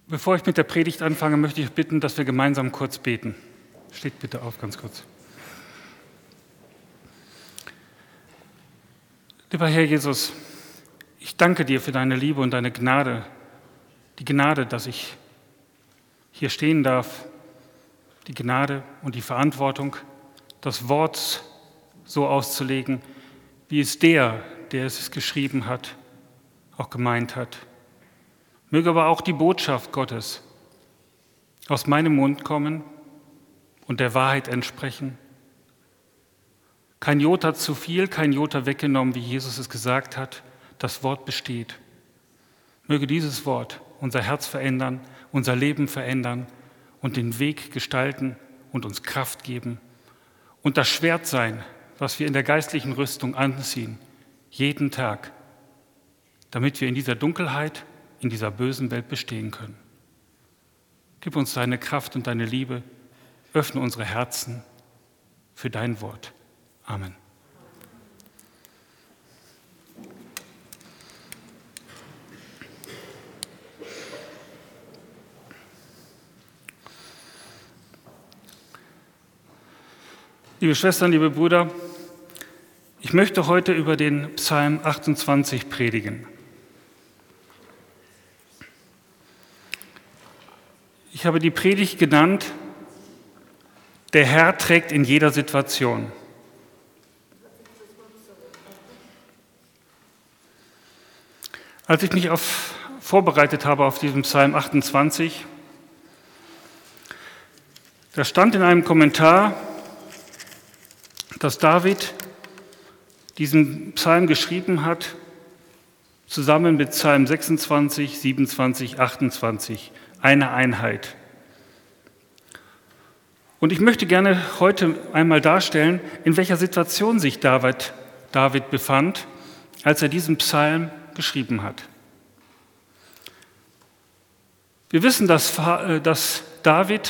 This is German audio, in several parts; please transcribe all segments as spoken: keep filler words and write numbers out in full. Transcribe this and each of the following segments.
Bevor ich mit der Predigt anfange, möchte ich bitten, dass wir gemeinsam kurz beten. Steht bitte auf, ganz kurz. Lieber Herr Jesus, ich danke dir für deine Liebe und deine Gnade, die Gnade, dass ich hier stehen darf, die Gnade und die Verantwortung, das Wort so auszulegen, wie es der, der es geschrieben hat, auch gemeint hat. Möge aber auch die Botschaft Gottes aus meinem Mund kommen und der Wahrheit entsprechen. Kein Jota zu viel, kein Jota weggenommen, wie Jesus es gesagt hat. Das Wort besteht. Möge dieses Wort unser Herz verändern, unser Leben verändern und den Weg gestalten und uns Kraft geben und das Schwert sein, was wir in der geistlichen Rüstung anziehen, jeden Tag, damit wir in dieser Dunkelheit, in dieser bösen Welt bestehen können. Gib uns deine Kraft und deine Liebe, öffne unsere Herzen für dein Wort. Amen. Liebe Schwestern, liebe Brüder, ich möchte heute über den Psalm achtundzwanzig predigen. Ich habe die Predigt genannt, der Herr trägt in jeder Situation. Als ich mich auf, vorbereitet habe auf diesen Psalm achtundzwanzig, da stand in einem Kommentar, dass David diesen Psalm geschrieben hat, zusammen mit Psalm sechsundzwanzig, siebenundzwanzig, achtundzwanzig, eine Einheit. Und ich möchte gerne heute einmal darstellen, in welcher Situation sich David, David befand, als er diesen Psalm geschrieben hat. Wir wissen, dass, dass David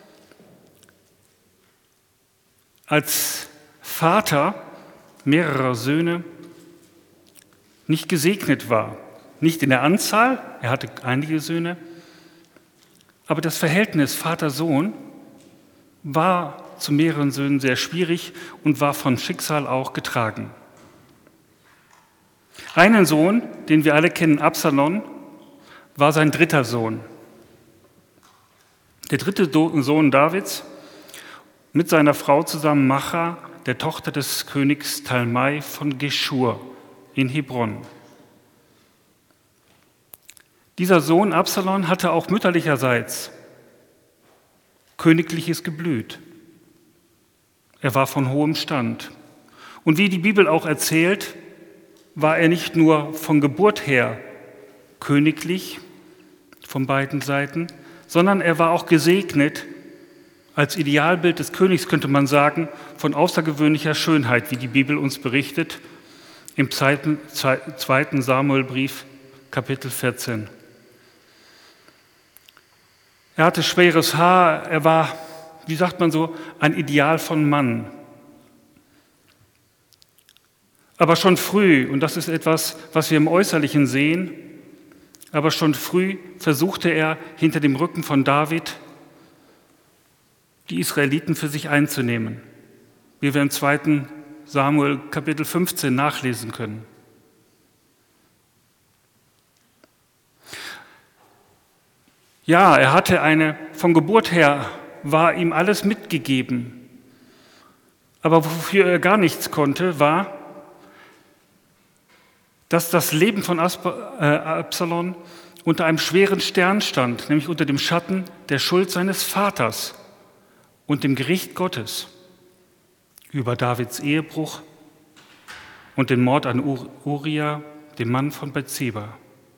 als Vater mehrerer Söhne nicht gesegnet war. Nicht in der Anzahl, er hatte einige Söhne, aber das Verhältnis Vater-Sohn war zu mehreren Söhnen sehr schwierig und war von Schicksal auch getragen. Einen Sohn, den wir alle kennen, Absalom, war sein dritter Sohn. Der dritte Sohn Davids mit seiner Frau zusammen Macha, der Tochter des Königs Talmai von Geschur in Hebron. Dieser Sohn Absalom hatte auch mütterlicherseits königliches Geblüt. Er war von hohem Stand. Und wie die Bibel auch erzählt, war er nicht nur von Geburt her königlich von beiden Seiten, sondern er war auch gesegnet als Idealbild des Königs, könnte man sagen, von außergewöhnlicher Schönheit, wie die Bibel uns berichtet, im zweiten Samuelbrief, Kapitel vierzehn. Er hatte schweres Haar, er war, wie sagt man so, ein Ideal von Mann. Aber schon früh, und das ist etwas, was wir im Äußerlichen sehen, aber schon früh versuchte er, hinter dem Rücken von David die Israeliten für sich einzunehmen, wie wir im zweiten Samuel Kapitel fünfzehn nachlesen können. Ja, er hatte eine, von Geburt her war ihm alles mitgegeben, aber wofür er gar nichts konnte, war, dass das Leben von Absalom unter einem schweren Stern stand, nämlich unter dem Schatten der Schuld seines Vaters und dem Gericht Gottes über Davids Ehebruch und den Mord an Uria, dem Mann von Bathseba.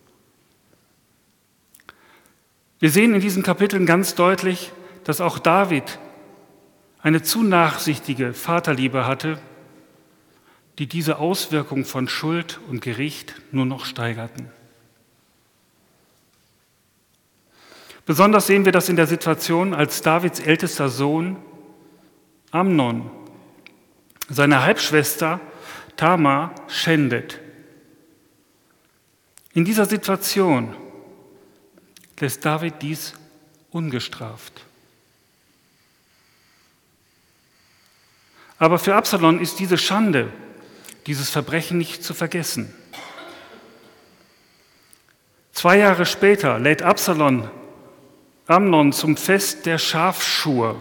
Wir sehen in diesen Kapiteln ganz deutlich, dass auch David eine zu nachsichtige Vaterliebe hatte, die diese Auswirkung von Schuld und Gericht nur noch steigerten. Besonders sehen wir das in der Situation, als Davids ältester Sohn Amnon seine Halbschwester Tamar schändet. In dieser Situation lässt David dies ungestraft. Aber für Absalom ist diese Schande, dieses Verbrechen nicht zu vergessen. Zwei Jahre später lädt Absalom Amnon zum Fest der Schafschur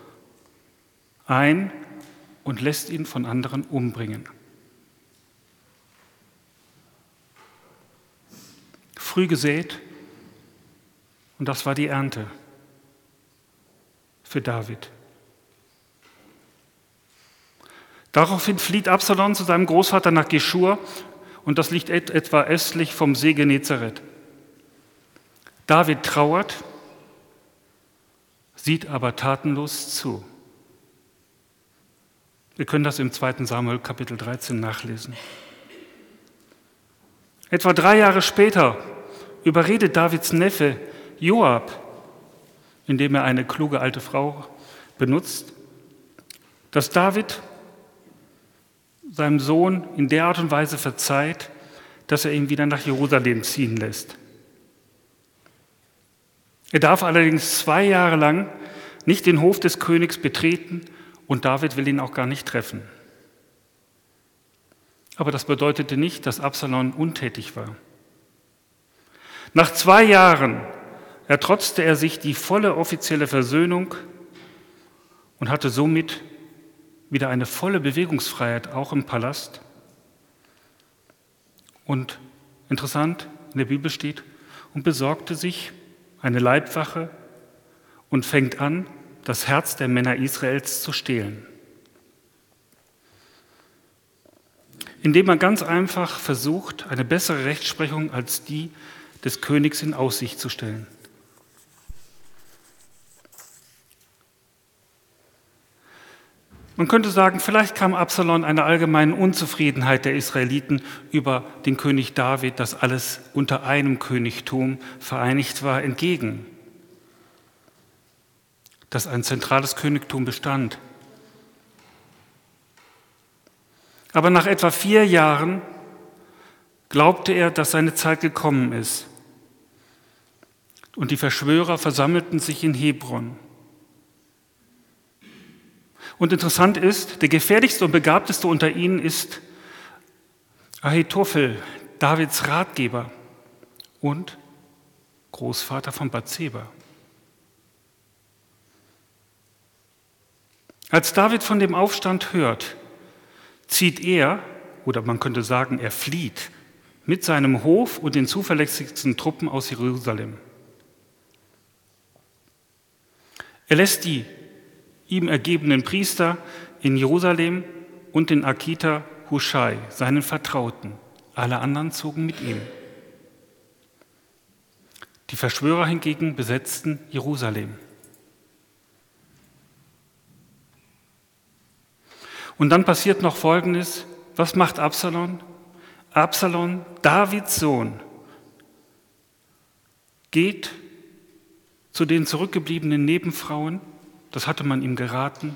ein und lässt ihn von anderen umbringen. Früh gesät, und das war die Ernte für David. Daraufhin flieht Absalom zu seinem Großvater nach Geschur, und das liegt etwa östlich vom See Genezareth. David trauert, sieht aber tatenlos zu. Wir können das im zweiten Samuel Kapitel dreizehn nachlesen. Etwa drei Jahre später überredet Davids Neffe Joab, indem er eine kluge alte Frau benutzt, dass David seinem Sohn in der Art und Weise verzeiht, dass er ihn wieder nach Jerusalem ziehen lässt. Er darf allerdings zwei Jahre lang nicht den Hof des Königs betreten und David will ihn auch gar nicht treffen. Aber das bedeutete nicht, dass Absalom untätig war. Nach zwei Jahren ertrotzte er sich die volle offizielle Versöhnung und hatte somit wieder eine volle Bewegungsfreiheit, auch im Palast. Und interessant, in der Bibel steht, und besorgte sich eine Leibwache und fängt an, das Herz der Männer Israels zu stehlen. Indem man ganz einfach versucht, eine bessere Rechtsprechung als die des Königs in Aussicht zu stellen. Man könnte sagen, vielleicht kam Absalom einer allgemeinen Unzufriedenheit der Israeliten über den König David, dass alles unter einem Königtum vereinigt war, entgegen, dass ein zentrales Königtum bestand. Aber nach etwa vier Jahren glaubte er, dass seine Zeit gekommen ist. Und die Verschwörer versammelten sich in Hebron. Und interessant ist, der gefährlichste und begabteste unter ihnen ist Ahitophel, Davids Ratgeber und Großvater von Bathseba. Als David von dem Aufstand hört, zieht er, oder man könnte sagen, er flieht mit seinem Hof und den zuverlässigsten Truppen aus Jerusalem. Er lässt die ihm ergebenen Priester in Jerusalem und den Arkiter Huschai, seinen Vertrauten. Alle anderen zogen mit ihm. Die Verschwörer hingegen besetzten Jerusalem. Und dann passiert noch Folgendes. Was macht Absalom? Absalom, Davids Sohn, geht zu den zurückgebliebenen Nebenfrauen, das hatte man ihm geraten,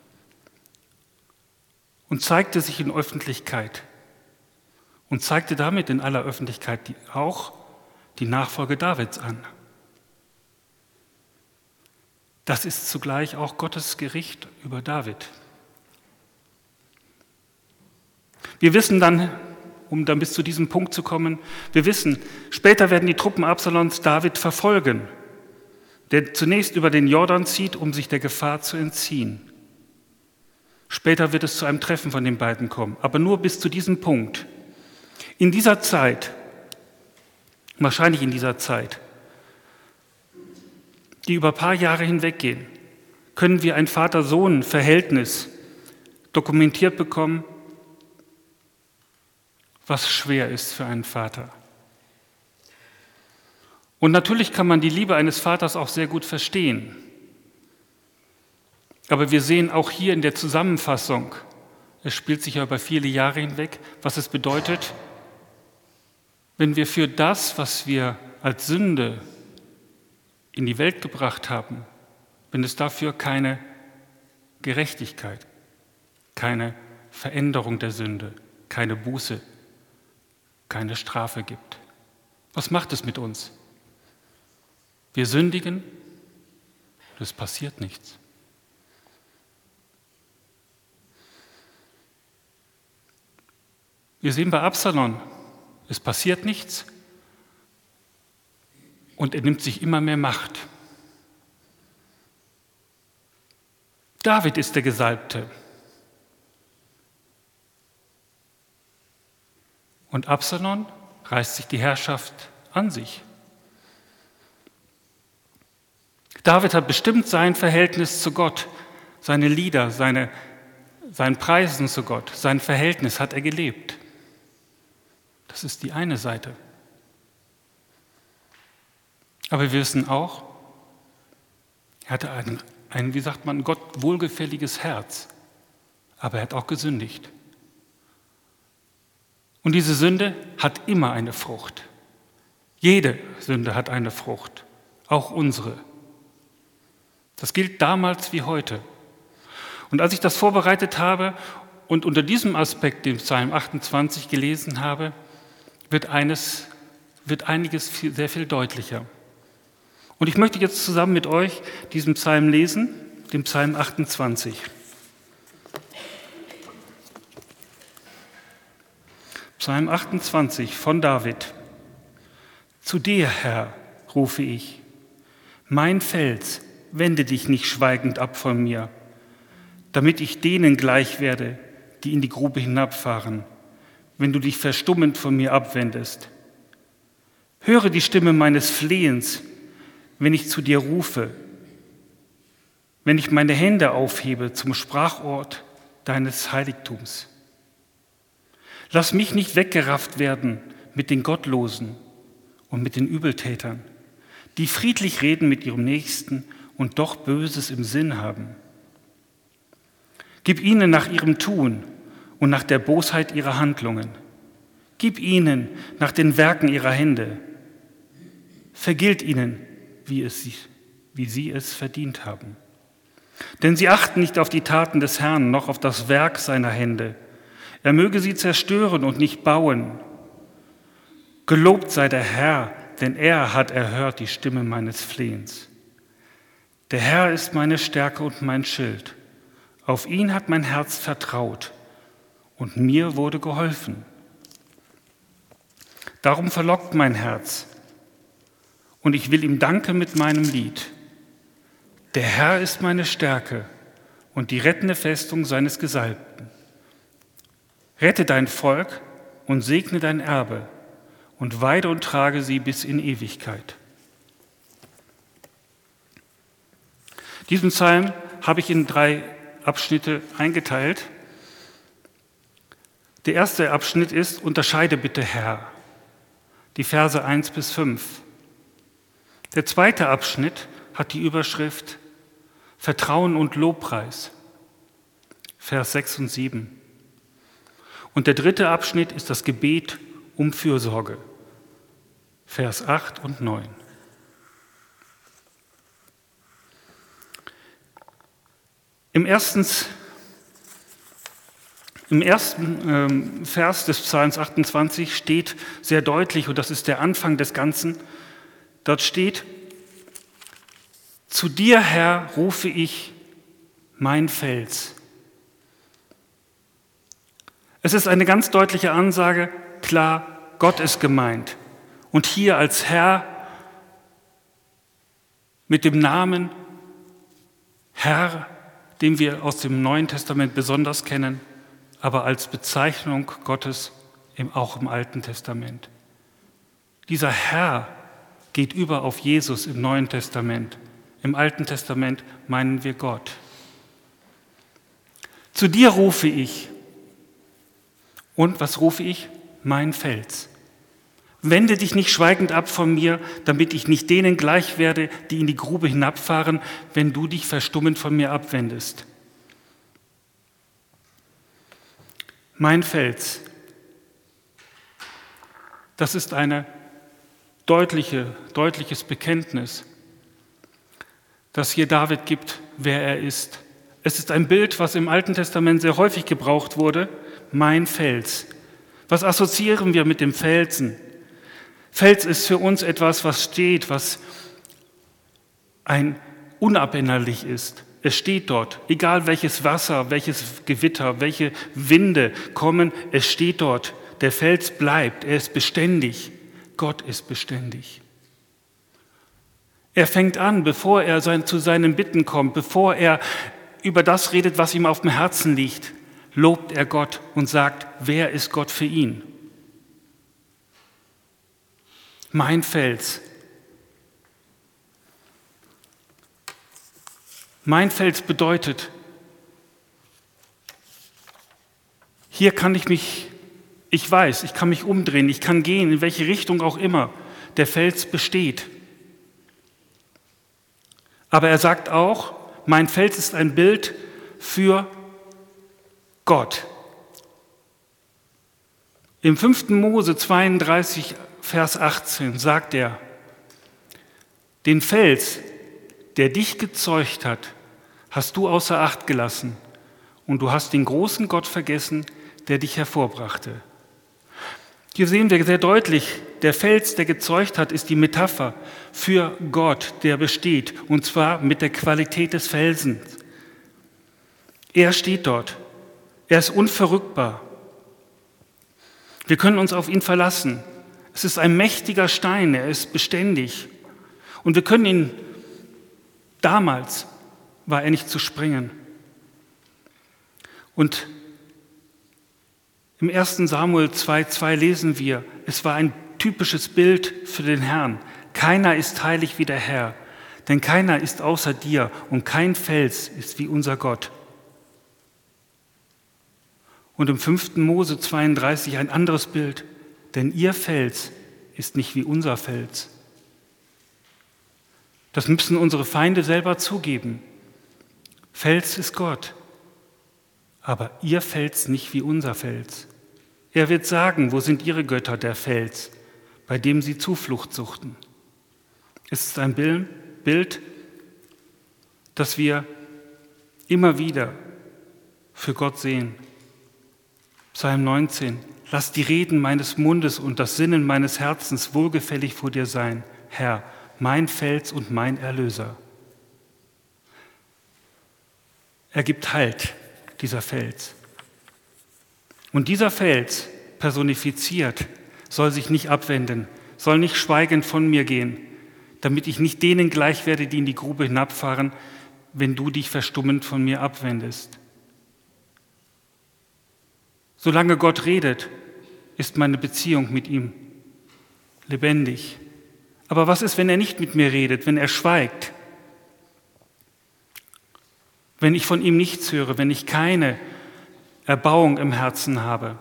und zeigte sich in Öffentlichkeit und zeigte damit in aller Öffentlichkeit die, auch die Nachfolge Davids an. Das ist zugleich auch Gottes Gericht über David. Wir wissen dann, um dann bis zu diesem Punkt zu kommen, wir wissen, später werden die Truppen Absaloms David verfolgen, der zunächst über den Jordan zieht, um sich der Gefahr zu entziehen. Später wird es zu einem Treffen von den beiden kommen, aber nur bis zu diesem Punkt. In dieser Zeit, wahrscheinlich in dieser Zeit, die über ein paar Jahre hinweggehen, können wir ein Vater-Sohn-Verhältnis dokumentiert bekommen, was schwer ist für einen Vater. Und natürlich kann man die Liebe eines Vaters auch sehr gut verstehen. Aber wir sehen auch hier in der Zusammenfassung, es spielt sich ja über viele Jahre hinweg, was es bedeutet, wenn wir für das, was wir als Sünde in die Welt gebracht haben, wenn es dafür keine Gerechtigkeit, keine Veränderung der Sünde, keine Buße, keine Strafe gibt. Was macht es mit uns? Wir sündigen, es passiert nichts. Wir sehen bei Absalom, es passiert nichts und er nimmt sich immer mehr Macht. David ist der Gesalbte. Und Absalom reißt sich die Herrschaft an sich. David hat bestimmt sein Verhältnis zu Gott, seine Lieder, seine, sein Preisen zu Gott, sein Verhältnis hat er gelebt. Das ist die eine Seite. Aber wir wissen auch, er hatte ein, ein, wie sagt man, Gott wohlgefälliges Herz, aber er hat auch gesündigt. Und diese Sünde hat immer eine Frucht. Jede Sünde hat eine Frucht, auch unsere. Das gilt damals wie heute. Und als ich das vorbereitet habe und unter diesem Aspekt den Psalm achtundzwanzig gelesen habe, wird, eines, wird einiges viel, sehr viel deutlicher. Und ich möchte jetzt zusammen mit euch diesen Psalm lesen, den Psalm achtundzwanzig. Psalm achtundzwanzig von David. Zu dir, Herr, rufe ich, mein Fels, wende dich nicht schweigend ab von mir, damit ich denen gleich werde, die in die Grube hinabfahren, wenn du dich verstummend von mir abwendest. Höre die Stimme meines Flehens, wenn ich zu dir rufe, wenn ich meine Hände aufhebe zum Sprachort deines Heiligtums. Lass mich nicht weggerafft werden mit den Gottlosen und mit den Übeltätern, die friedlich reden mit ihrem Nächsten und doch Böses im Sinn haben. Gib ihnen nach ihrem Tun und nach der Bosheit ihrer Handlungen. Gib ihnen nach den Werken ihrer Hände. Vergilt ihnen, wie, es, wie sie es verdient haben. Denn sie achten nicht auf die Taten des Herrn, noch auf das Werk seiner Hände. Er möge sie zerstören und nicht bauen. Gelobt sei der Herr, denn er hat erhört die Stimme meines Flehens. Der Herr ist meine Stärke und mein Schild. Auf ihn hat mein Herz vertraut und mir wurde geholfen. Darum verlockt mein Herz und ich will ihm danken mit meinem Lied. Der Herr ist meine Stärke und die rettende Festung seines Gesalbten. Rette dein Volk und segne dein Erbe und weide und trage sie bis in Ewigkeit. Diesen Psalm habe ich in drei Abschnitte eingeteilt. Der erste Abschnitt ist, unterscheide bitte Herr, die Verse eins bis fünf. Der zweite Abschnitt hat die Überschrift Vertrauen und Lobpreis, Vers sechs und sieben. Und der dritte Abschnitt ist das Gebet um Fürsorge, Vers acht und neun. Im ersten, im ersten ähm, Vers des Psalms achtundzwanzig steht sehr deutlich, und das ist der Anfang des Ganzen, dort steht, zu dir, Herr, rufe ich, mein Fels. Es ist eine ganz deutliche Ansage, klar, Gott ist gemeint. Und hier als Herr mit dem Namen Herr, den wir aus dem Neuen Testament besonders kennen, aber als Bezeichnung Gottes auch im Alten Testament. Dieser Herr geht über auf Jesus im Neuen Testament. Im Alten Testament meinen wir Gott. Zu dir rufe ich. Und was rufe ich? Mein Fels. Wende dich nicht schweigend ab von mir, damit ich nicht denen gleich werde, die in die Grube hinabfahren, wenn du dich verstummend von mir abwendest. Mein Fels. Das ist ein deutliche, deutliches Bekenntnis, das hier David gibt, wer er ist. Es ist ein Bild, was im Alten Testament sehr häufig gebraucht wurde. Mein Fels. Was assoziieren wir mit dem Felsen? Fels ist für uns etwas, was steht, was ein unabänderlich ist. Es steht dort, egal welches Wasser, welches Gewitter, welche Winde kommen, es steht dort. Der Fels bleibt, er ist beständig. Gott ist beständig. Er fängt an, bevor er sein, zu seinen Bitten kommt, bevor er über das redet, was ihm auf dem Herzen liegt, lobt er Gott und sagt, wer ist Gott für ihn? Mein Fels. Mein Fels bedeutet, hier kann ich mich, ich weiß, ich kann mich umdrehen, ich kann gehen, in welche Richtung auch immer. Der Fels besteht. Aber er sagt auch, mein Fels ist ein Bild für Gott. Im fünften Mose zweiunddreißig, Vers achtzehn sagt er, den Fels, der dich gezeugt hat, hast du außer Acht gelassen und du hast den großen Gott vergessen, der dich hervorbrachte. Hier sehen wir sehr deutlich, der Fels, der gezeugt hat, ist die Metapher für Gott, der besteht, und zwar mit der Qualität des Felsens. Er steht dort, er ist unverrückbar. Wir können uns auf ihn verlassen. Es ist ein mächtiger Stein, er ist beständig. Und wir können ihn, damals war er nicht zu sprengen. Und im ersten Samuel zwei Komma zwei lesen wir, es war ein typisches Bild für den Herrn. Keiner ist heilig wie der Herr, denn keiner ist außer dir und kein Fels ist wie unser Gott. Und im fünften Mose zweiunddreißig ein anderes Bild, denn ihr Fels ist nicht wie unser Fels. Das müssen unsere Feinde selber zugeben. Fels ist Gott, aber ihr Fels nicht wie unser Fels. Er wird sagen, wo sind ihre Götter, der Fels, bei dem sie Zuflucht suchten. Es ist ein Bild, das wir immer wieder für Gott sehen. Psalm neunzehn, lass die Reden meines Mundes und das Sinnen meines Herzens wohlgefällig vor dir sein, Herr, mein Fels und mein Erlöser. Er gibt Halt, dieser Fels. Und dieser Fels, personifiziert, soll sich nicht abwenden, soll nicht schweigend von mir gehen, damit ich nicht denen gleich werde, die in die Grube hinabfahren, wenn du dich verstummend von mir abwendest. Solange Gott redet, ist meine Beziehung mit ihm lebendig. Aber was ist, wenn er nicht mit mir redet, wenn er schweigt? Wenn ich von ihm nichts höre, wenn ich keine Erbauung im Herzen habe?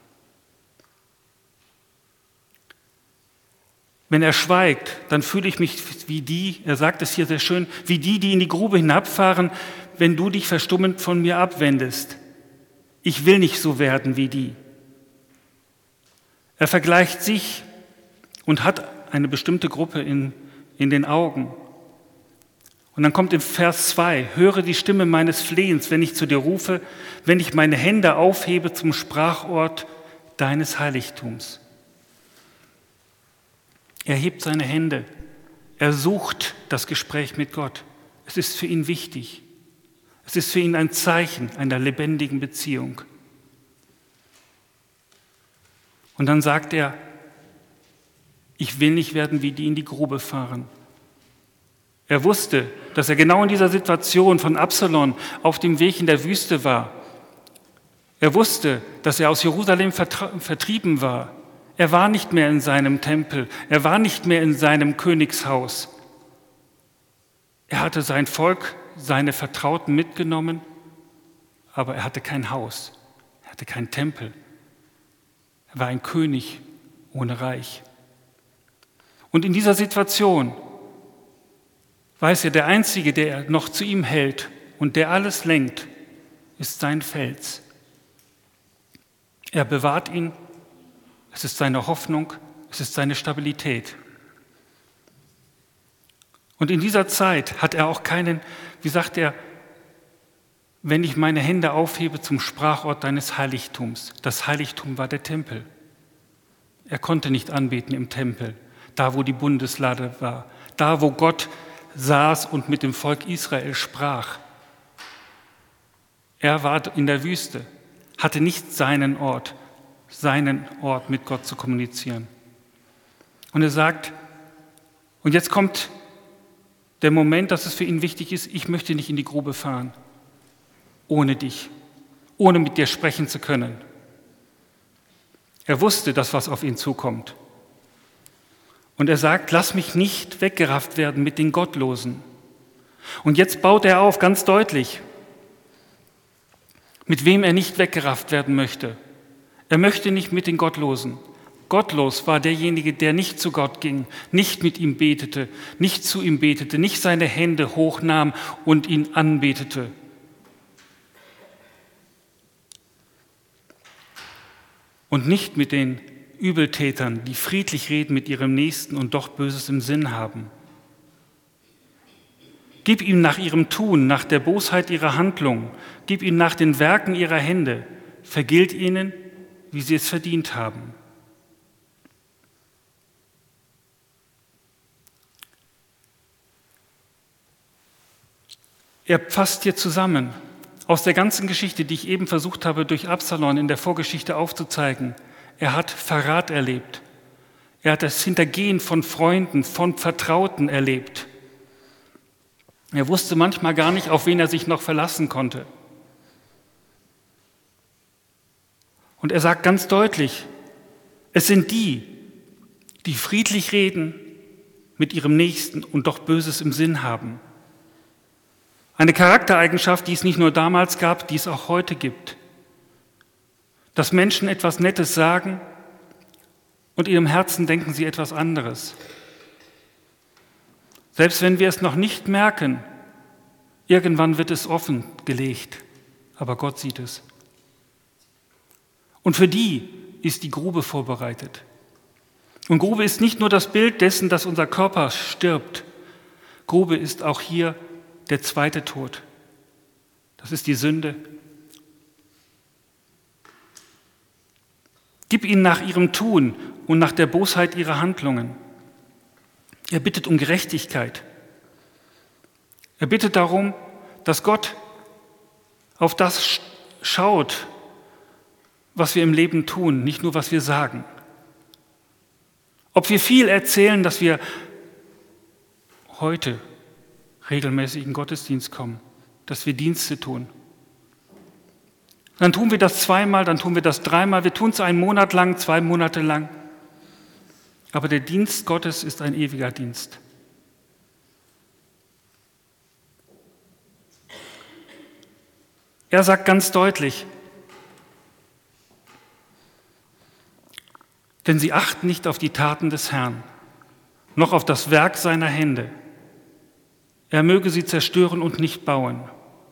Wenn er schweigt, dann fühle ich mich wie die, er sagt es hier sehr schön, wie die, die in die Grube hinabfahren, wenn du dich verstummend von mir abwendest. Ich will nicht so werden wie die. Er vergleicht sich und hat eine bestimmte Gruppe in, in den Augen. Und dann kommt im Vers zwei, höre die Stimme meines Flehens, wenn ich zu dir rufe, wenn ich meine Hände aufhebe zum Sprachort deines Heiligtums. Er hebt seine Hände, er sucht das Gespräch mit Gott. Es ist für ihn wichtig. Es ist für ihn ein Zeichen einer lebendigen Beziehung. Und dann sagt er, ich will nicht werden, wie die in die Grube fahren. Er wusste, dass er genau in dieser Situation von Absalom auf dem Weg in der Wüste war. Er wusste, dass er aus Jerusalem vertrieben war. Er war nicht mehr in seinem Tempel, er war nicht mehr in seinem Königshaus. Er hatte sein Volk, seine Vertrauten mitgenommen, aber er hatte kein Haus, er hatte keinen Tempel. Er war ein König ohne Reich. Und in dieser Situation weiß er, der Einzige, der noch zu ihm hält und der alles lenkt, ist sein Fels. Er bewahrt ihn, es ist seine Hoffnung, es ist seine Stabilität. Und in dieser Zeit hat er auch keinen, wie sagt er, wenn ich meine Hände aufhebe zum Sprachort deines Heiligtums. Das Heiligtum war der Tempel. Er konnte nicht anbeten im Tempel, da wo die Bundeslade war, da wo Gott saß und mit dem Volk Israel sprach. Er war in der Wüste, hatte nicht seinen Ort, seinen Ort mit Gott zu kommunizieren. Und er sagt, und jetzt kommt der Moment, dass es für ihn wichtig ist, ich möchte nicht in die Grube fahren, ohne dich, ohne mit dir sprechen zu können. Er wusste, dass was auf ihn zukommt. Und er sagt, lass mich nicht weggerafft werden mit den Gottlosen. Und jetzt baut er auf, ganz deutlich, mit wem er nicht weggerafft werden möchte. Er möchte nicht mit den Gottlosen. Gottlos war derjenige, der nicht zu Gott ging, nicht mit ihm betete, nicht zu ihm betete, nicht seine Hände hochnahm und ihn anbetete. Und nicht mit den Übeltätern, die friedlich reden mit ihrem Nächsten und doch Böses im Sinn haben. Gib ihm nach ihrem Tun, nach der Bosheit ihrer Handlung, gib ihm nach den Werken ihrer Hände, vergilt ihnen, wie sie es verdient haben. Er fasst hier zusammen, aus der ganzen Geschichte, die ich eben versucht habe, durch Absalom in der Vorgeschichte aufzuzeigen. Er hat Verrat erlebt. Er hat das Hintergehen von Freunden, von Vertrauten erlebt. Er wusste manchmal gar nicht, auf wen er sich noch verlassen konnte. Und er sagt ganz deutlich, es sind die, die friedlich reden mit ihrem Nächsten und doch Böses im Sinn haben. Eine Charaktereigenschaft, die es nicht nur damals gab, die es auch heute gibt. Dass Menschen etwas Nettes sagen und in ihrem Herzen denken sie etwas anderes. Selbst wenn wir es noch nicht merken, irgendwann wird es offengelegt, aber Gott sieht es. Und für die ist die Grube vorbereitet. Und Grube ist nicht nur das Bild dessen, dass unser Körper stirbt. Grube ist auch hier der zweite Tod. Das ist die Sünde. Gib ihnen nach ihrem Tun und nach der Bosheit ihrer Handlungen. Er bittet um Gerechtigkeit. Er bittet darum, dass Gott auf das schaut, was wir im Leben tun, nicht nur, was wir sagen. Ob wir viel erzählen, dass wir heute regelmäßig in den Gottesdienst kommen, dass wir Dienste tun. Dann tun wir das zweimal, dann tun wir das dreimal, wir tun es einen Monat lang, zwei Monate lang. Aber der Dienst Gottes ist ein ewiger Dienst. Er sagt ganz deutlich, denn sie achten nicht auf die Taten des Herrn, noch auf das Werk seiner Hände. Er möge sie zerstören und nicht bauen.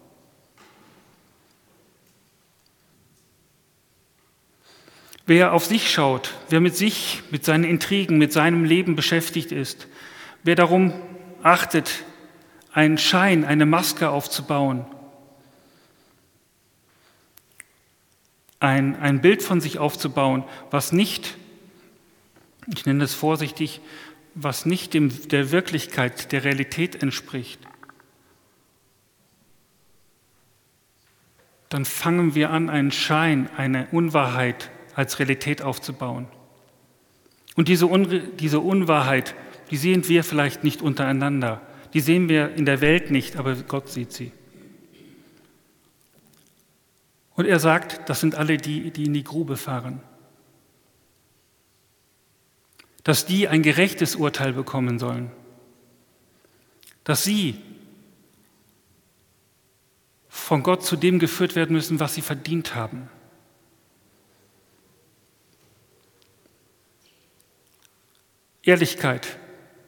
Wer auf sich schaut, wer mit sich, mit seinen Intrigen, mit seinem Leben beschäftigt ist, wer darum achtet, einen Schein, eine Maske aufzubauen, ein, ein Bild von sich aufzubauen, was nicht, ich nenne es vorsichtig, was nicht dem, der Wirklichkeit, der Realität entspricht, dann fangen wir an, einen Schein, eine Unwahrheit als Realität aufzubauen. Und diese, Unre- diese Unwahrheit, die sehen wir vielleicht nicht untereinander, die sehen wir in der Welt nicht, aber Gott sieht sie. Und er sagt, das sind alle die, die in die Grube fahren. Dass die ein gerechtes Urteil bekommen sollen. Dass sie von Gott zu dem geführt werden müssen, was sie verdient haben. Ehrlichkeit,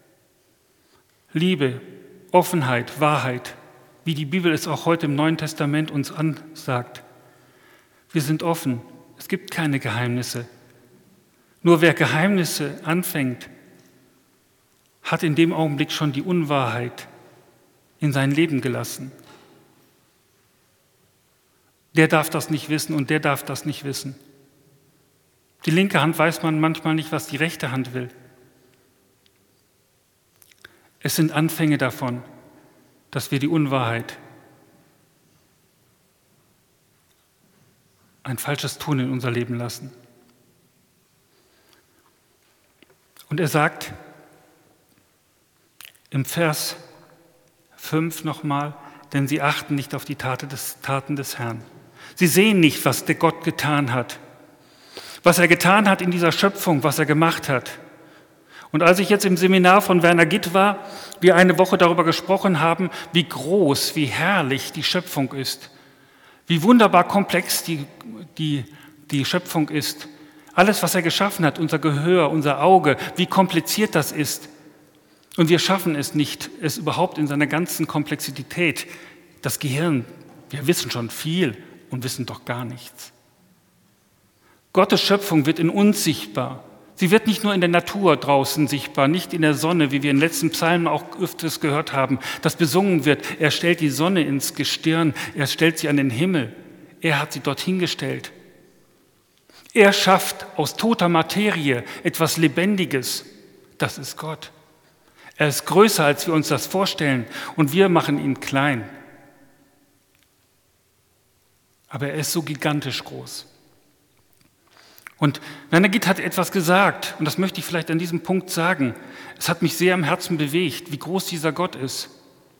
Liebe, Offenheit, Wahrheit, wie die Bibel es auch heute im Neuen Testament uns ansagt. Wir sind offen, es gibt keine Geheimnisse. Nur wer Geheimnisse anfängt, hat in dem Augenblick schon die Unwahrheit in sein Leben gelassen. Der darf das nicht wissen und der darf das nicht wissen. Die linke Hand weiß man manchmal nicht, was die rechte Hand will. Es sind Anfänge davon, dass wir die Unwahrheit, ein falsches Tun in unser Leben lassen. Und er sagt im Vers fünf nochmal, denn sie achten nicht auf die Taten des, Taten des Herrn. Sie sehen nicht, was der Gott getan hat, was er getan hat in dieser Schöpfung, was er gemacht hat. Und als ich jetzt im Seminar von Werner Gitt war, wir eine Woche darüber gesprochen haben, wie groß, wie herrlich die Schöpfung ist, wie wunderbar komplex die, die, die Schöpfung ist. Alles, was er geschaffen hat, unser Gehör, unser Auge, wie kompliziert das ist. Und wir schaffen es nicht, es überhaupt in seiner ganzen Komplexität. Das Gehirn, wir wissen schon viel und wissen doch gar nichts. Gottes Schöpfung wird in uns sichtbar. Sie wird nicht nur in der Natur draußen sichtbar, nicht in der Sonne, wie wir in den letzten Psalmen auch öfters gehört haben, dass besungen wird. Er stellt die Sonne ins Gestirn, er stellt sie an den Himmel. Er hat sie dorthin gestellt. Er schafft aus toter Materie etwas Lebendiges. Das ist Gott. Er ist größer, als wir uns das vorstellen, und wir machen ihn klein. Aber er ist so gigantisch groß. Und Werner Gitt hat etwas gesagt, und das möchte ich vielleicht an diesem Punkt sagen. Es hat mich sehr am Herzen bewegt, wie groß dieser Gott ist.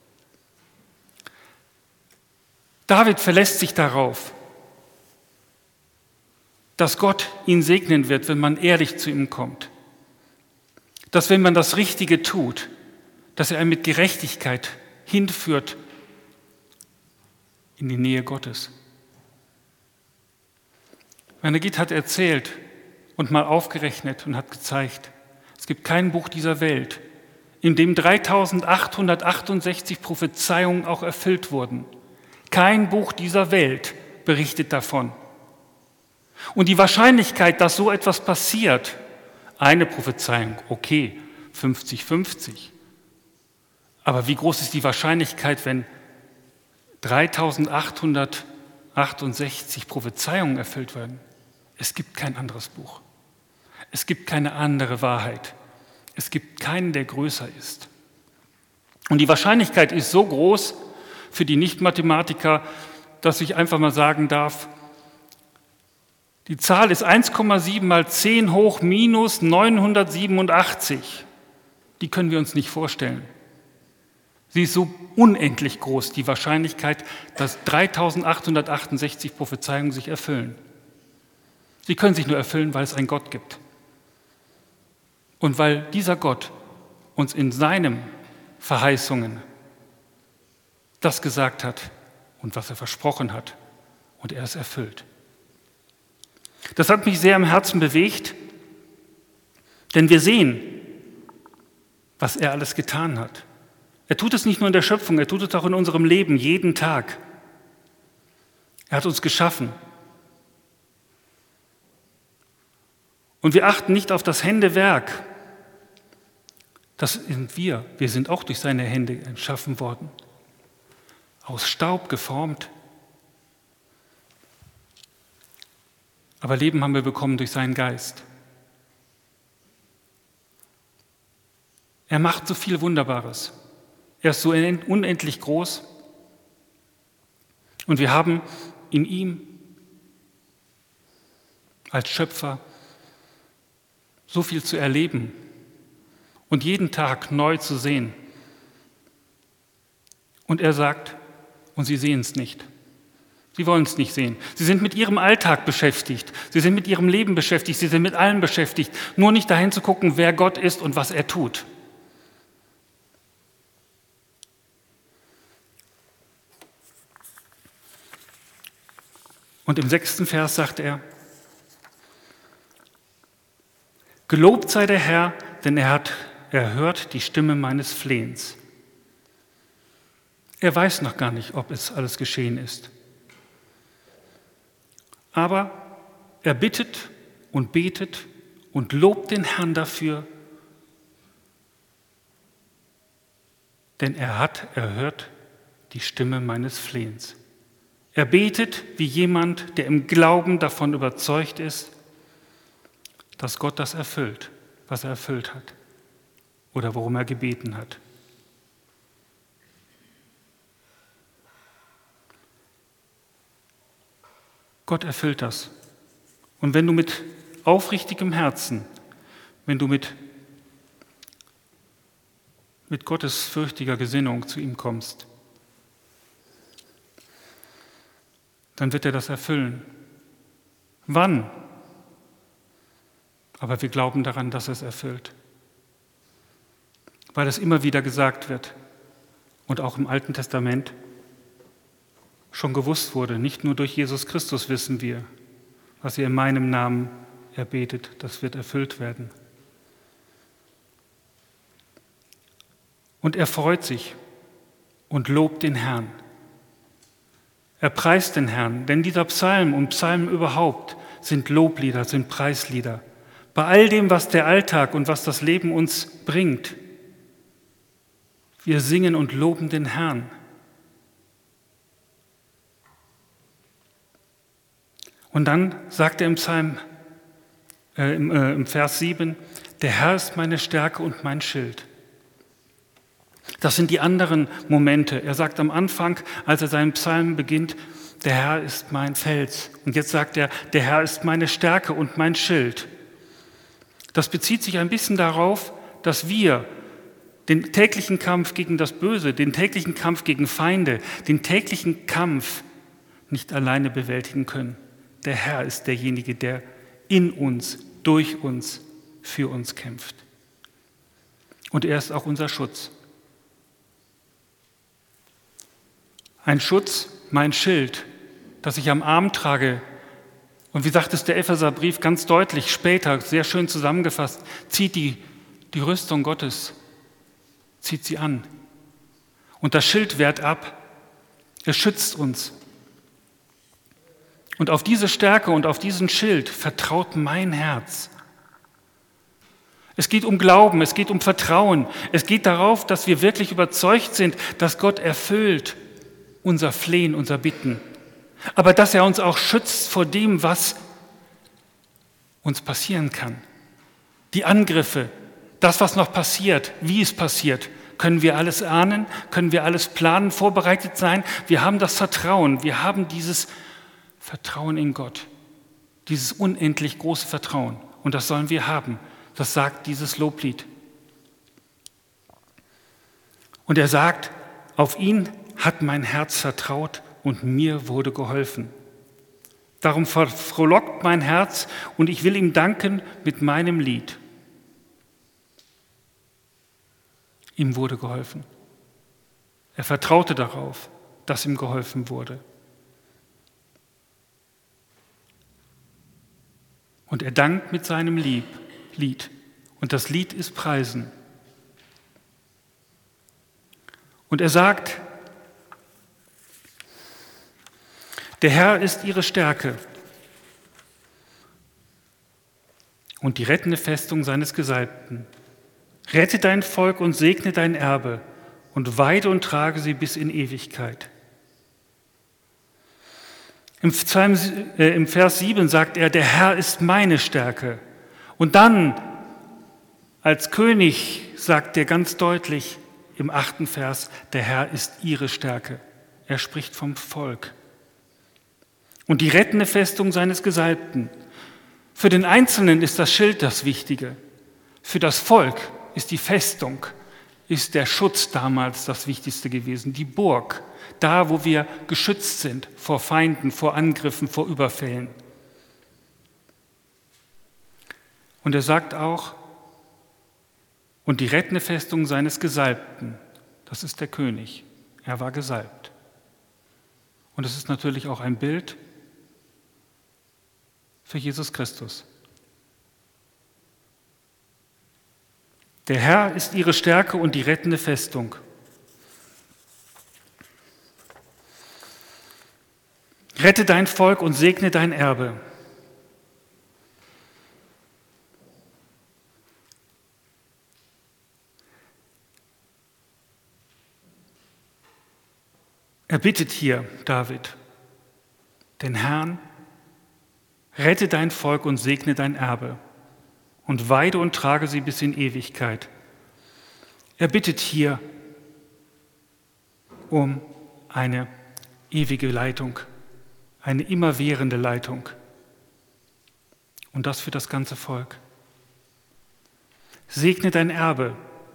David verlässt sich darauf, dass Gott ihn segnen wird, wenn man ehrlich zu ihm kommt. Dass, wenn man das Richtige tut, dass er einen mit Gerechtigkeit hinführt in die Nähe Gottes. Werner Gitt hat erzählt und mal aufgerechnet und hat gezeigt, es gibt kein Buch dieser Welt, in dem dreitausendachthundertachtundsechzig Prophezeiungen auch erfüllt wurden. Kein Buch dieser Welt berichtet davon. Und die Wahrscheinlichkeit, dass so etwas passiert, eine Prophezeiung, okay, fünfzig fünfzig. Aber wie groß ist die Wahrscheinlichkeit, wenn dreitausendachthundertachtundsechzig Prophezeiungen erfüllt werden? Es gibt kein anderes Buch. Es gibt keine andere Wahrheit. Es gibt keinen, der größer ist. Und die Wahrscheinlichkeit ist so groß für die Nicht-Mathematiker, dass ich einfach mal sagen darf, die Zahl ist eins Komma sieben mal zehn hoch minus neunhundertsiebenundachtzig. Die können wir uns nicht vorstellen. Sie ist so unendlich groß, die Wahrscheinlichkeit, dass dreitausendachthundertachtundsechzig Prophezeiungen sich erfüllen. Sie können sich nur erfüllen, weil es einen Gott gibt. Und weil dieser Gott uns in seinen Verheißungen das gesagt hat und was er versprochen hat, und er es erfüllt. Das hat mich sehr am Herzen bewegt, denn wir sehen, was er alles getan hat. Er tut es nicht nur in der Schöpfung, er tut es auch in unserem Leben, jeden Tag. Er hat uns geschaffen. Und wir achten nicht auf das Händewerk. Das sind wir. Wir sind auch durch seine Hände erschaffen worden. Aus Staub geformt. Aber Leben haben wir bekommen durch seinen Geist. Er macht so viel Wunderbares. Er ist so unendlich groß. Und wir haben in ihm als Schöpfer so viel zu erleben und jeden Tag neu zu sehen. Und er sagt, und sie sehen es nicht. Sie wollen es nicht sehen. Sie sind mit ihrem Alltag beschäftigt. Sie sind mit ihrem Leben beschäftigt. Sie sind mit allem beschäftigt. Nur nicht dahin zu gucken, wer Gott ist und was er tut. Und im sechsten Vers sagt er, gelobt sei der Herr, denn er hat erhört die Stimme meines Flehens. Er weiß noch gar nicht, ob es alles geschehen ist. Aber er bittet und betet und lobt den Herrn dafür, denn er hat erhört die Stimme meines Flehens. Er betet wie jemand, der im Glauben davon überzeugt ist, dass Gott das erfüllt, was er erfüllt hat oder worum er gebeten hat. Gott erfüllt das. Und wenn du mit aufrichtigem Herzen, wenn du mit, mit gottesfürchtiger Gesinnung zu ihm kommst, dann wird er das erfüllen. Wann? Aber wir glauben daran, dass er es erfüllt. Weil es immer wieder gesagt wird und auch im Alten Testament schon gewusst wurde. Nicht nur durch Jesus Christus wissen wir, was ihr in meinem Namen erbetet, das wird erfüllt werden. Und er freut sich und lobt den Herrn. Er preist den Herrn, denn dieser Psalm und Psalmen überhaupt sind Loblieder, sind Preislieder. Bei all dem, was der Alltag und was das Leben uns bringt, wir singen und loben den Herrn. Und dann sagt er im Psalm, äh, im, äh, im Vers sieben, der Herr ist meine Stärke und mein Schild. Das sind die anderen Momente. Er sagt am Anfang, als er seinen Psalm beginnt, der Herr ist mein Fels. Und jetzt sagt er, der Herr ist meine Stärke und mein Schild. Das bezieht sich ein bisschen darauf, dass wir den täglichen Kampf gegen das Böse, den täglichen Kampf gegen Feinde, den täglichen Kampf nicht alleine bewältigen können. Der Herr ist derjenige, der in uns, durch uns, für uns kämpft. Und er ist auch unser Schutz. Ein Schutz, mein Schild, das ich am Arm trage. Und wie sagt es der Epheserbrief ganz deutlich später, sehr schön zusammengefasst, zieht die, die Rüstung Gottes, zieht sie an. Und das Schild wehrt ab, es schützt uns. Und auf diese Stärke und auf diesen Schild vertraut mein Herz. Es geht um Glauben, es geht um Vertrauen, es geht darauf, dass wir wirklich überzeugt sind, dass Gott erfüllt unser Flehen, unser Bitten. Aber dass er uns auch schützt vor dem, was uns passieren kann. Die Angriffe, das, was noch passiert, wie es passiert, können wir alles ahnen, können wir alles planen, vorbereitet sein. Wir haben das Vertrauen, wir haben dieses Vertrauen in Gott, dieses unendlich große Vertrauen. Und das sollen wir haben. Das sagt dieses Loblied. Und er sagt, auf ihn hat mein Herz vertraut und mir wurde geholfen. Darum frohlockt mein Herz und ich will ihm danken mit meinem Lied. Ihm wurde geholfen. Er vertraute darauf, dass ihm geholfen wurde. Und er dankt mit seinem Lieb, Lied. Und das Lied ist Preisen. Und er sagt, der Herr ist ihre Stärke und die rettende Festung seines Gesalbten. Rette dein Volk und segne dein Erbe und weide und trage sie bis in Ewigkeit. Im, Psalm, äh, im Vers sieben sagt er, der Herr ist meine Stärke. Und dann als König sagt er ganz deutlich im achten Vers, der Herr ist ihre Stärke. Er spricht vom Volk. Und die rettende Festung seines Gesalbten. Für den Einzelnen ist das Schild das Wichtige. Für das Volk ist die Festung, ist der Schutz damals das Wichtigste gewesen. Die Burg, da wo wir geschützt sind vor Feinden, vor Angriffen, vor Überfällen. Und er sagt auch, und die rettende Festung seines Gesalbten, das ist der König. Er war gesalbt. Und es ist natürlich auch ein Bild für Jesus Christus. Der Herr ist ihre Stärke und die rettende Festung. Rette dein Volk und segne dein Erbe. Er bittet hier, David, den Herrn, rette dein Volk und segne dein Erbe und weide und trage sie bis in Ewigkeit. Er bittet hier um eine ewige Leitung, eine immerwährende Leitung. Und das für das ganze Volk. Segne dein Erbe.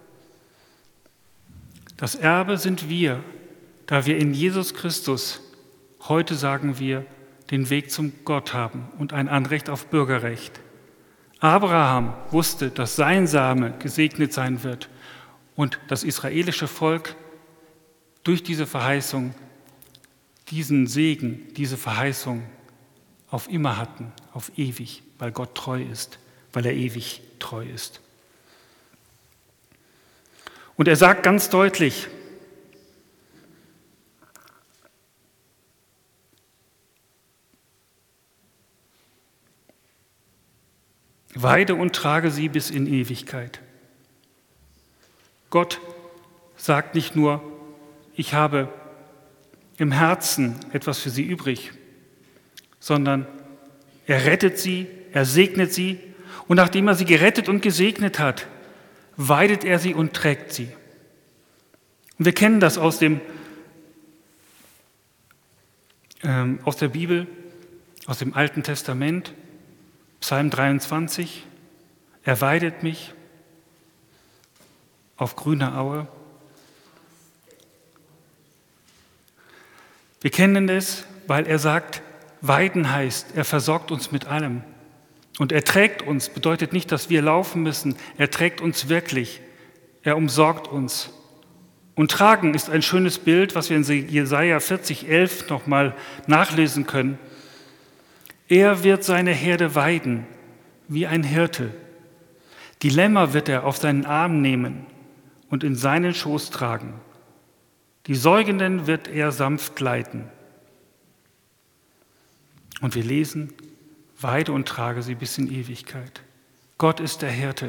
Das Erbe sind wir, da wir in Jesus Christus, heute sagen wir, den Weg zum Gott haben und ein Anrecht auf Bürgerrecht. Abraham wusste, dass sein Same gesegnet sein wird und das israelische Volk durch diese Verheißung, diesen Segen, diese Verheißung auf immer hatten, auf ewig, weil Gott treu ist, weil er ewig treu ist. Und er sagt ganz deutlich, weide und trage sie bis in Ewigkeit. Gott sagt nicht nur, ich habe im Herzen etwas für sie übrig, sondern er rettet sie, er segnet sie und nachdem er sie gerettet und gesegnet hat, weidet er sie und trägt sie. Und wir kennen das aus, dem, ähm, aus der Bibel, aus dem Alten Testament, Psalm dreiundzwanzig, er weidet mich auf grüner Aue. Wir kennen es, weil er sagt, weiden heißt, er versorgt uns mit allem. Und er trägt uns, bedeutet nicht, dass wir laufen müssen, er trägt uns wirklich, er umsorgt uns. Und tragen ist ein schönes Bild, was wir in Jesaja vierzig, elf nochmal nachlesen können. Er wird seine Herde weiden, wie ein Hirte. Die Lämmer wird er auf seinen Arm nehmen und in seinen Schoß tragen. Die Säugenden wird er sanft leiten. Und wir lesen, weide und trage sie bis in Ewigkeit. Gott ist der Hirte.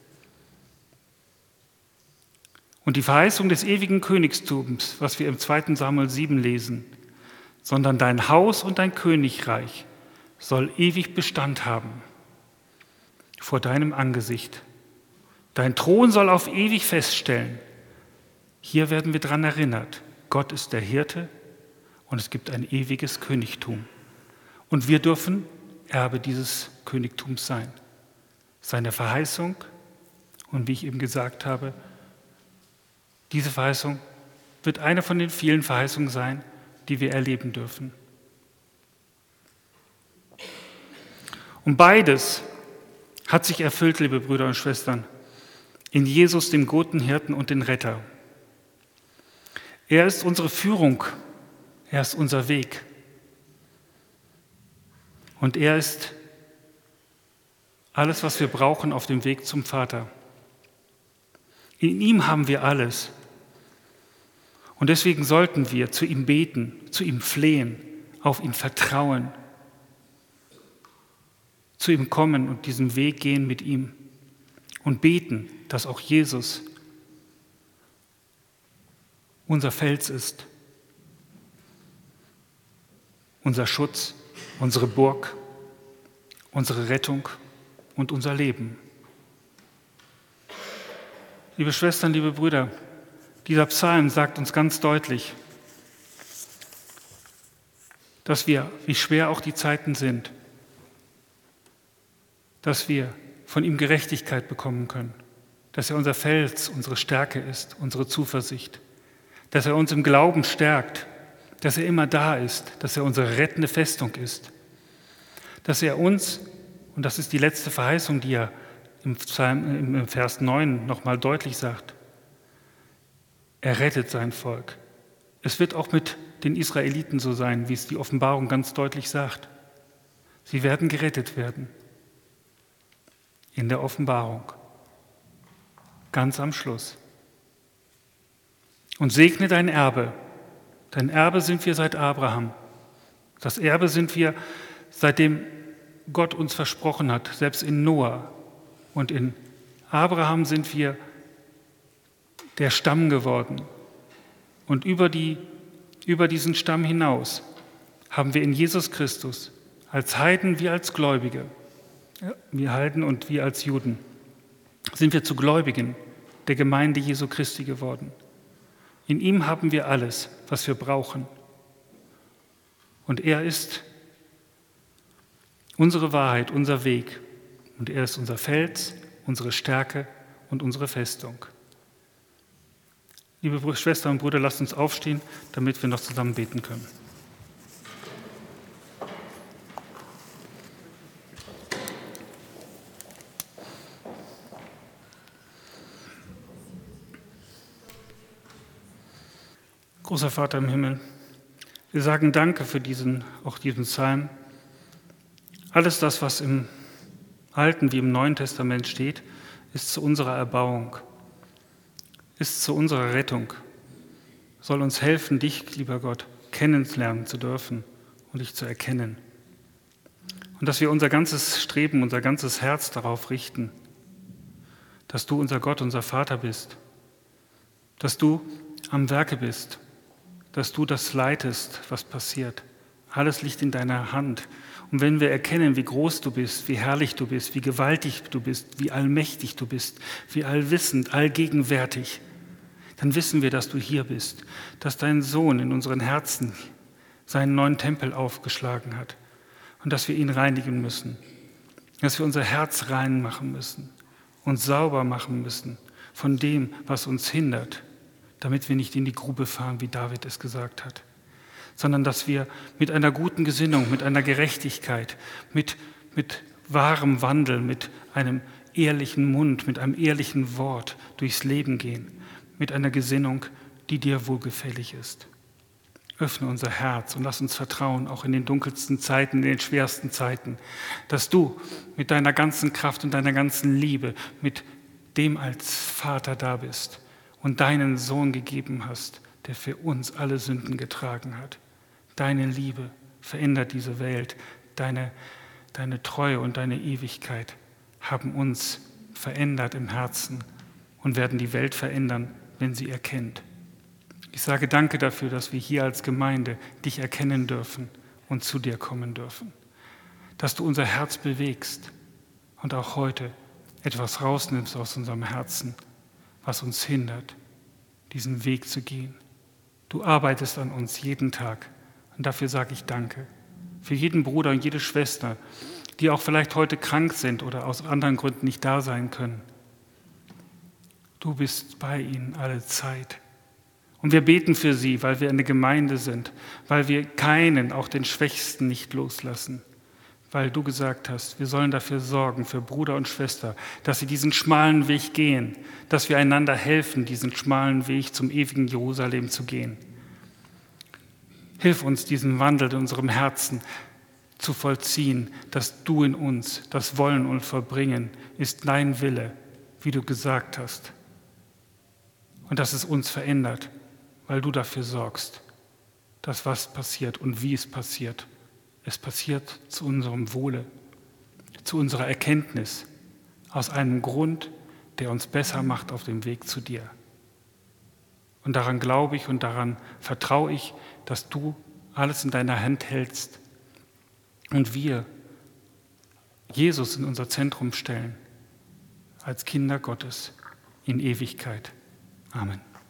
Und die Verheißung des ewigen Königstums, was wir im zweiten Samuel sieben lesen, sondern dein Haus und dein Königreich soll ewig Bestand haben vor deinem Angesicht. Dein Thron soll auf ewig feststellen. Hier werden wir daran erinnert, Gott ist der Hirte und es gibt ein ewiges Königtum. Und wir dürfen Erbe dieses Königtums sein. Seine Verheißung und wie ich eben gesagt habe, diese Verheißung wird eine von den vielen Verheißungen sein, die wir erleben dürfen. Und beides hat sich erfüllt, liebe Brüder und Schwestern, in Jesus, dem guten Hirten und den Retter. Er ist unsere Führung, er ist unser Weg. Und er ist alles, was wir brauchen auf dem Weg zum Vater. In ihm haben wir alles. Und deswegen sollten wir zu ihm beten, zu ihm flehen, auf ihn vertrauen, zu ihm kommen und diesen Weg gehen mit ihm und beten, dass auch Jesus unser Fels ist, unser Schutz, unsere Burg, unsere Rettung und unser Leben. Liebe Schwestern, liebe Brüder, dieser Psalm sagt uns ganz deutlich, dass wir, wie schwer auch die Zeiten sind, dass wir von ihm Gerechtigkeit bekommen können, dass er unser Fels, unsere Stärke ist, unsere Zuversicht, dass er uns im Glauben stärkt, dass er immer da ist, dass er unsere rettende Festung ist, dass er uns, und das ist die letzte Verheißung, die er im, Psalm, im Vers neun nochmal deutlich sagt, er rettet sein Volk. Es wird auch mit den Israeliten so sein, wie es die Offenbarung ganz deutlich sagt. Sie werden gerettet werden. In der Offenbarung. Ganz am Schluss. Und segne dein Erbe. Dein Erbe sind wir seit Abraham. Das Erbe sind wir, seitdem Gott uns versprochen hat, selbst in Noah. Und in Abraham sind wir der Stamm geworden. Und über, die, über diesen Stamm hinaus haben wir in Jesus Christus als Heiden wie als Gläubige, wir Heiden und wir als Juden, sind wir zu Gläubigen der Gemeinde Jesu Christi geworden. In ihm haben wir alles, was wir brauchen. Und er ist unsere Wahrheit, unser Weg. Und er ist unser Fels, unsere Stärke und unsere Festung. Liebe Schwestern und Brüder, lasst uns aufstehen, damit wir noch zusammen beten können. Großer Vater im Himmel, wir sagen Danke für diesen, auch diesen Psalm. Alles das, was im Alten wie im Neuen Testament steht, ist zu unserer Erbauung, ist zu unserer Rettung, soll uns helfen, dich, lieber Gott, kennenlernen zu dürfen und dich zu erkennen. Und dass wir unser ganzes Streben, unser ganzes Herz darauf richten, dass du unser Gott, unser Vater bist, dass du am Werke bist, dass du das leitest, was passiert. Alles liegt in deiner Hand. Und wenn wir erkennen, wie groß du bist, wie herrlich du bist, wie gewaltig du bist, wie allmächtig du bist, wie allwissend, allgegenwärtig, dann wissen wir, dass du hier bist, dass dein Sohn in unseren Herzen seinen neuen Tempel aufgeschlagen hat und dass wir ihn reinigen müssen, dass wir unser Herz rein machen müssen, uns sauber machen müssen von dem, was uns hindert, damit wir nicht in die Grube fahren, wie David es gesagt hat, sondern dass wir mit einer guten Gesinnung, mit einer Gerechtigkeit, mit, mit wahrem Wandel, mit einem ehrlichen Mund, mit einem ehrlichen Wort durchs Leben gehen, mit einer Gesinnung, die dir wohlgefällig ist. Öffne unser Herz und lass uns vertrauen, auch in den dunkelsten Zeiten, in den schwersten Zeiten, dass du mit deiner ganzen Kraft und deiner ganzen Liebe, mit dem als Vater da bist und deinen Sohn gegeben hast, der für uns alle Sünden getragen hat. Deine Liebe verändert diese Welt. Deine, deine Treue und deine Ewigkeit haben uns verändert im Herzen und werden die Welt verändern, wenn sie erkennt. Ich sage danke dafür, dass wir hier als Gemeinde dich erkennen dürfen und zu dir kommen dürfen. Dass du unser Herz bewegst und auch heute etwas rausnimmst aus unserem Herzen, was uns hindert, diesen Weg zu gehen. Du arbeitest an uns jeden Tag und dafür sage ich danke. Für jeden Bruder und jede Schwester, die auch vielleicht heute krank sind oder aus anderen Gründen nicht da sein können. Du bist bei ihnen alle Zeit. Und wir beten für sie, weil wir eine Gemeinde sind, weil wir keinen, auch den Schwächsten, nicht loslassen. Weil du gesagt hast, wir sollen dafür sorgen, für Bruder und Schwester, dass sie diesen schmalen Weg gehen, dass wir einander helfen, diesen schmalen Weg zum ewigen Jerusalem zu gehen. Hilf uns, diesen Wandel in unserem Herzen zu vollziehen, dass du in uns das Wollen und Vollbringen ist dein Wille, wie du gesagt hast. Und dass es uns verändert, weil du dafür sorgst, dass was passiert und wie es passiert. Es passiert zu unserem Wohle, zu unserer Erkenntnis, aus einem Grund, der uns besser macht auf dem Weg zu dir. Und daran glaube ich und daran vertraue ich, dass du alles in deiner Hand hältst und wir Jesus in unser Zentrum stellen, als Kinder Gottes in Ewigkeit. Amen.